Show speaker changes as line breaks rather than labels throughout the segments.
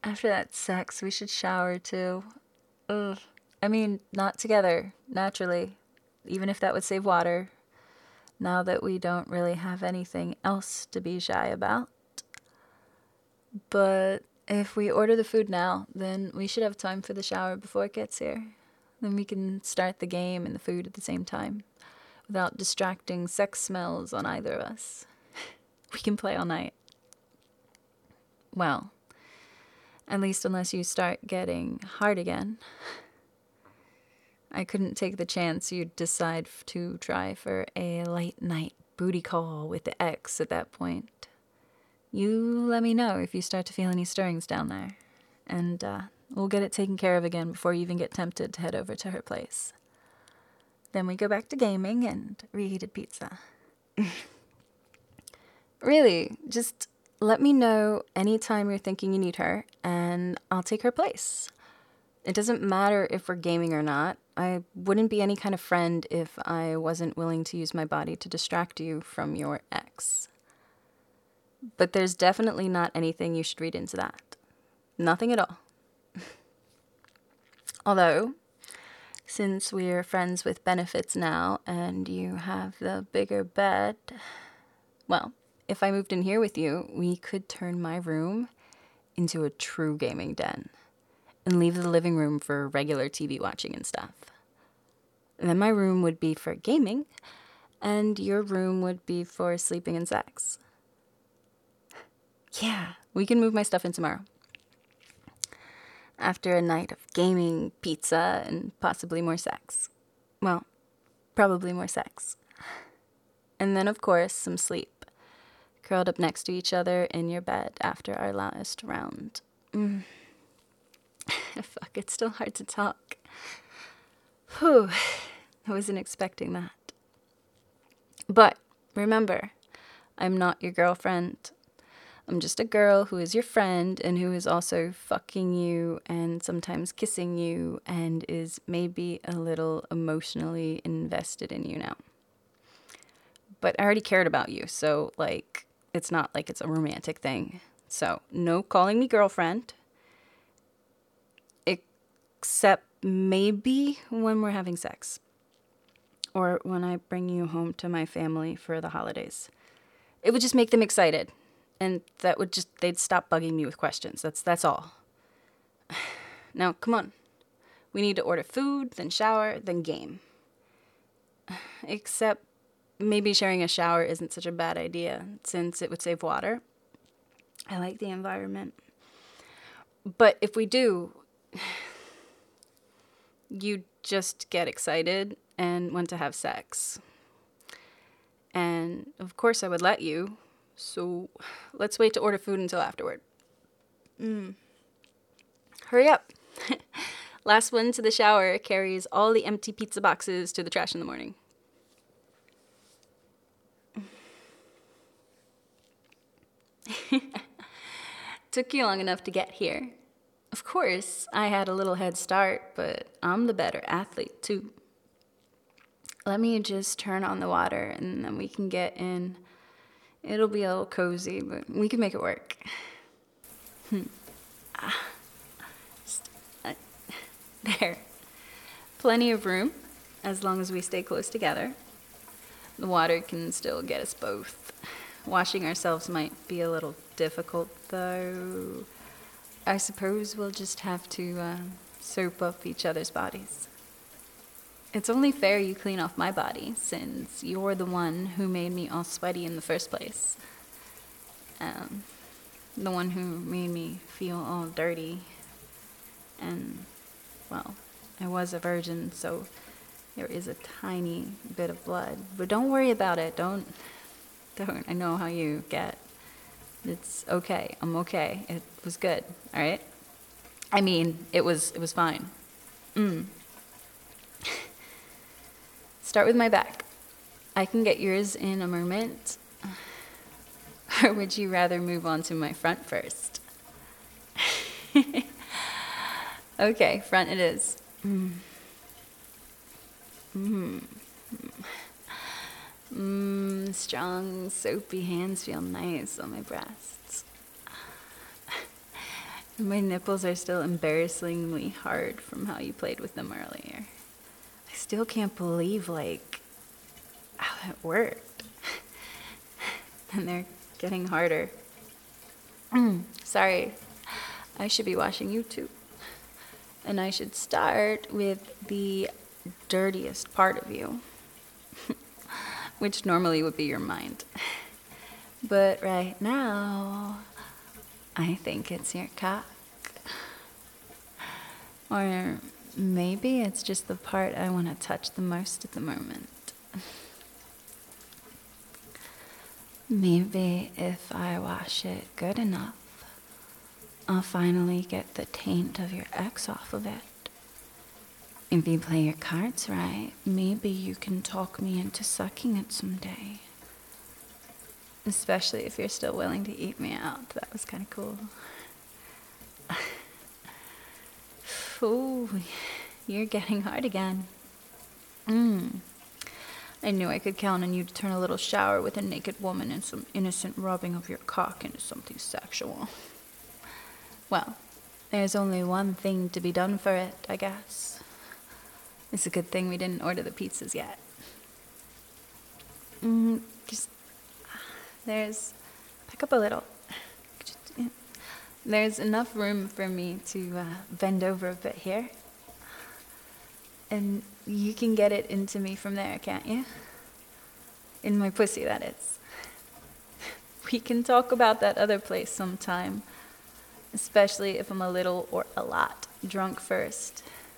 After that sex, we should shower too. Ugh. I mean, not together, naturally. Even if that would save water. Now that we don't really have anything else to be shy about. But if we order the food now, then we should have time for the shower before it gets here. Then we can start the game and the food at the same time, without distracting sex smells on either of us. We can play all night. Well, at least unless you start getting hard again. I couldn't take the chance you'd decide to try for a late night booty call with the ex at that point. You let me know if you start to feel any stirrings down there, and we'll get it taken care of again before you even get tempted to head over to her place. Then we go back to gaming and reheated pizza. Really, just let me know anytime you're thinking you need her, and I'll take her place. It doesn't matter if we're gaming or not. I wouldn't be any kind of friend if I wasn't willing to use my body to distract you from your ex. But there's definitely not anything you should read into that. Nothing at all. Although, since we're friends with benefits now and you have the bigger bed, well, if I moved in here with you, we could turn my room into a true gaming den and leave the living room for regular TV watching and stuff. And then my room would be for gaming and your room would be for sleeping and sex. Yeah, we can move my stuff in tomorrow. After a night of gaming, pizza, and possibly more sex. Well, probably more sex. And then, of course, some sleep. Curled up next to each other in your bed after our last round. Fuck, it's still hard to talk. Whew, I wasn't expecting that. But remember, I'm not your girlfriend. I'm just a girl who is your friend and who is also fucking you and sometimes kissing you and is maybe a little emotionally invested in you now. But I already cared about you, so, like, it's not like it's a romantic thing. So, no calling me girlfriend. Except maybe when we're having sex. Or when I bring you home to my family for the holidays. It would just make them excited. And that would just, they'd stop bugging me with questions. That's all. Now, come on. We need to order food, then shower, then game. Except maybe sharing a shower isn't such a bad idea, since it would save water. I like the environment. But if we do, you just get excited and want to have sex. And of course I would let you. So let's wait to order food until afterward. Hurry up. Last one to the shower carries all the empty pizza boxes to the trash in the morning. Took you long enough to get here. Of course, I had a little head start, but I'm the better athlete too. Let me just turn on the water and then we can get in. It'll be a little cozy, but we can make it work. There. Plenty of room, as long as we stay close together. The water can still get us both. Washing ourselves might be a little difficult, though. I suppose we'll just have to soap up each other's bodies. It's only fair you clean off my body, since you're the one who made me all sweaty in the first place. The one who made me feel all dirty. And, well, I was a virgin, so there is a tiny bit of blood. But don't worry about it. Don't. I know how you get. It's okay. I'm okay. It was good. All right? I mean, it was fine. Start with my back. I can get yours in a moment. Or would you rather move on to my front first? Okay, front it is. Strong, soapy hands feel nice on my breasts. My nipples are still embarrassingly hard from how you played with them earlier. I still can't believe, like, how that worked. And they're getting harder. Sorry, I should be washing you too. And I should start with the dirtiest part of you, which normally would be your mind. But right now, I think it's your cock. Or maybe it's just the part I want to touch the most at the moment. Maybe if I wash it good enough, I'll finally get the taint of your ex off of it. If you play your cards right, maybe you can talk me into sucking it someday. Especially if you're still willing to eat me out. That was kind of cool. Ooh, you're getting hard again. I knew I could count on you to turn a little shower with a naked woman and some innocent rubbing of your cock into something sexual. Well, there's only one thing to be done for it, I guess. It's a good thing we didn't order the pizzas yet. Back up a little. There's enough room for me to bend over a bit here. And you can get it into me from there, can't you? In my pussy, that is. We can talk about that other place sometime. Especially if I'm a little or a lot drunk first.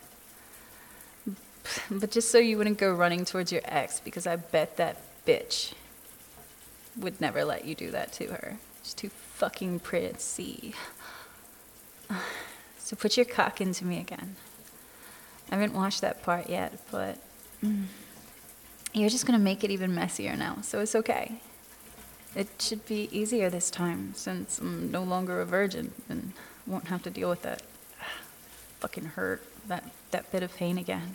But just so you wouldn't go running towards your ex, because I bet that bitch would never let you do that to her. She's too fucking pretty. So put your cock into me again. I haven't washed that part yet, but you're just gonna make it even messier now, so it's okay. It should be easier this time, since I'm no longer a virgin and won't have to deal with that fucking hurt, that bit of pain again.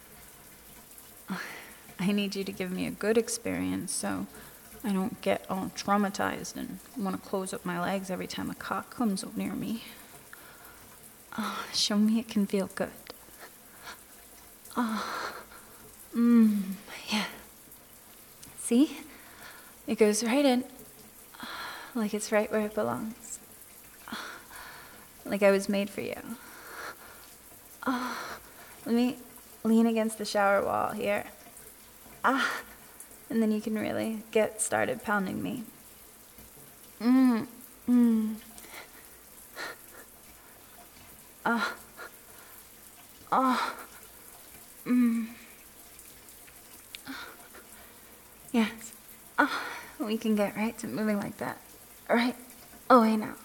I need you to give me a good experience so I don't get all traumatized and want to close up my legs every time a cock comes up near me. Show me it can feel good. Yeah. See? It goes right in, like it's right where it belongs. Like I was made for you. Let me lean against the shower wall here. And then you can really get started pounding me. Yes. We can get right to moving like that. Right away now.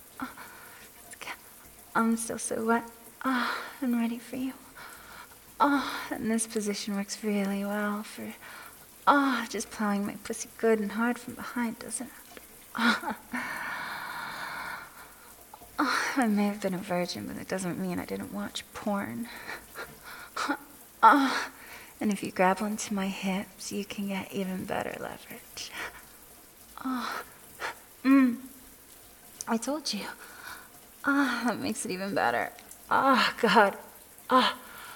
I'm still so wet. I'm ready for you. And this position works really well for just plowing my pussy good and hard from behind, doesn't it? I may have been a virgin, but it doesn't mean I didn't watch porn. And if you grab onto my hips, you can get even better leverage. I told you. That makes it even better. God. I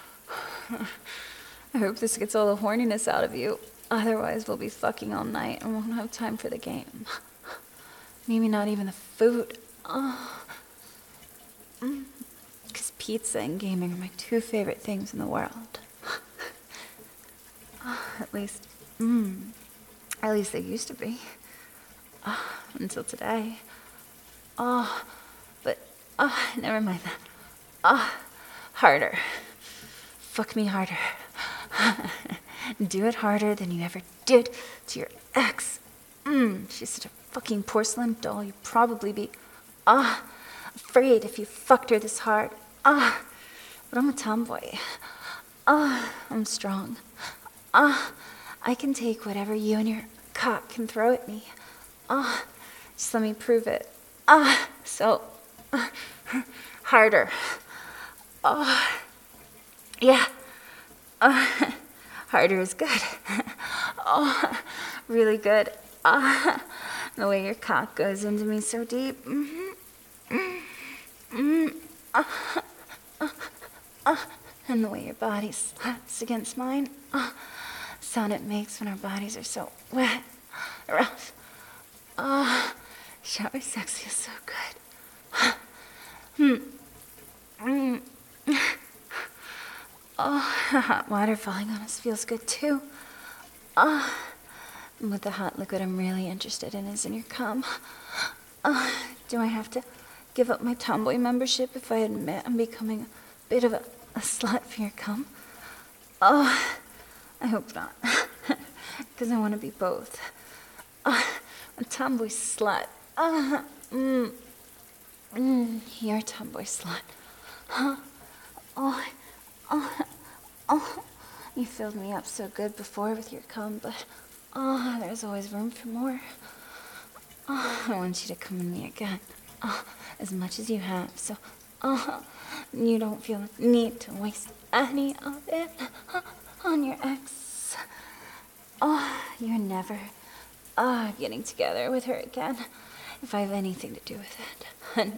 hope this gets all the horniness out of you. Otherwise, we'll be fucking all night and won't have time for the game. Maybe not even the food. Because pizza and gaming are my two favorite things in the world. At least they used to be. Until today. But never mind that. Harder. Fuck me harder. Do it harder than you ever did to your ex. She's such a fucking porcelain doll. You'd probably be afraid if you fucked her this hard. But I'm a tomboy. I'm strong. I can take whatever you and your cock can throw at me. Just let me prove it. So harder. Yeah. Harder is good. Really good. The way your cock goes into me so deep. And the way your body slaps against mine. Sound it makes when our bodies are so wet, rough. Shower sex feels so good. Hot water falling on us feels good too. With the hot liquid I'm really interested in is in your cum. Do I have to give up my tomboy membership if I admit I'm becoming a bit of a slut for your cum? I hope not. Because I want to be both. A tomboy slut. You're a tomboy slut. You filled me up so good before with your cum, but there's always room for more. I want you to come in me again, as much as you have, so you don't feel the need to waste any of it on your ex. You're never getting together with her again if I have anything to do with it. And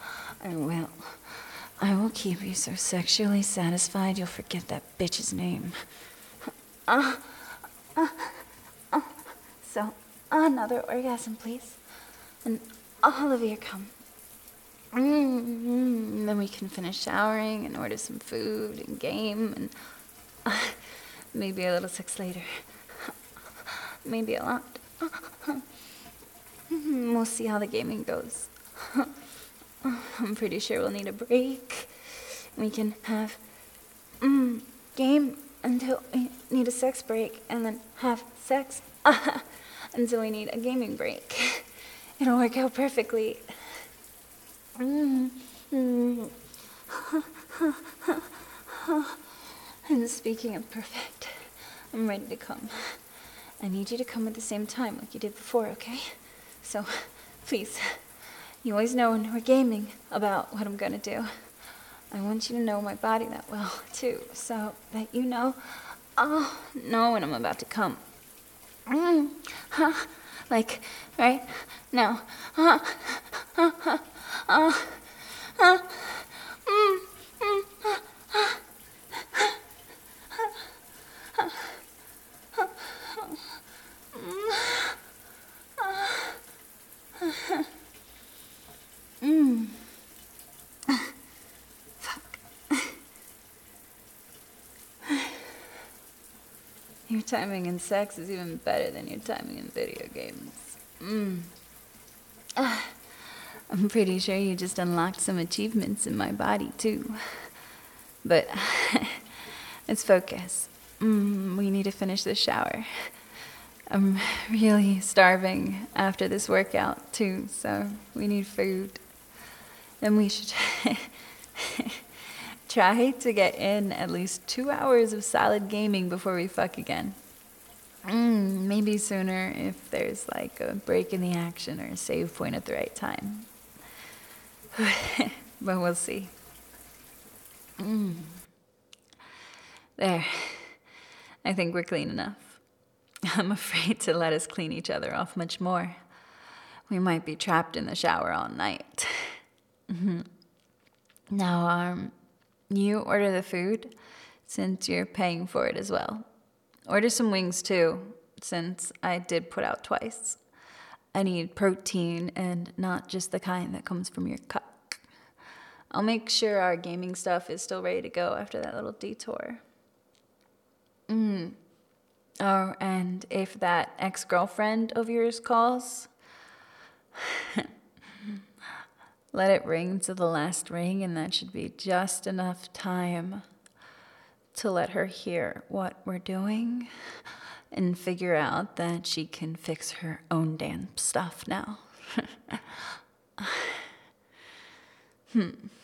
I will keep you so sexually satisfied you'll forget that bitch's name. So, another orgasm, please. And all of your cum. Then we can finish showering and order some food and game and maybe a little sex later. Maybe a lot. We'll see how the gaming goes. I'm pretty sure we'll need a break. We can have game until we need a sex break, and then have sex until we need a gaming break. It'll work out perfectly. And speaking of perfect, I'm ready to come. I need you to come at the same time like you did before, okay? So, please, you always know when we're gaming about what I'm gonna do. I want you to know my body that well, too, so that you know when I'm about to come. Like, right now. Your timing in sex is even better than your timing in video games. I'm pretty sure you just unlocked some achievements in my body, too. But let's focus. We need to finish this shower. I'm really starving after this workout, too, so we need food. And we should try to get in at least 2 hours of solid gaming before we fuck again. Maybe sooner if there's like a break in the action or a save point at the right time. But we'll see. There. I think we're clean enough. I'm afraid to let us clean each other off much more. We might be trapped in the shower all night. Now, you order the food since you're paying for it as well. Order some wings too, since I did put out twice. I need protein and not just the kind that comes from your cock. I'll make sure our gaming stuff is still ready to go after that little detour. Oh, and if that ex-girlfriend of yours calls, let it ring to the last ring, and that should be just enough time to let her hear what we're doing and figure out that she can fix her own damn stuff now.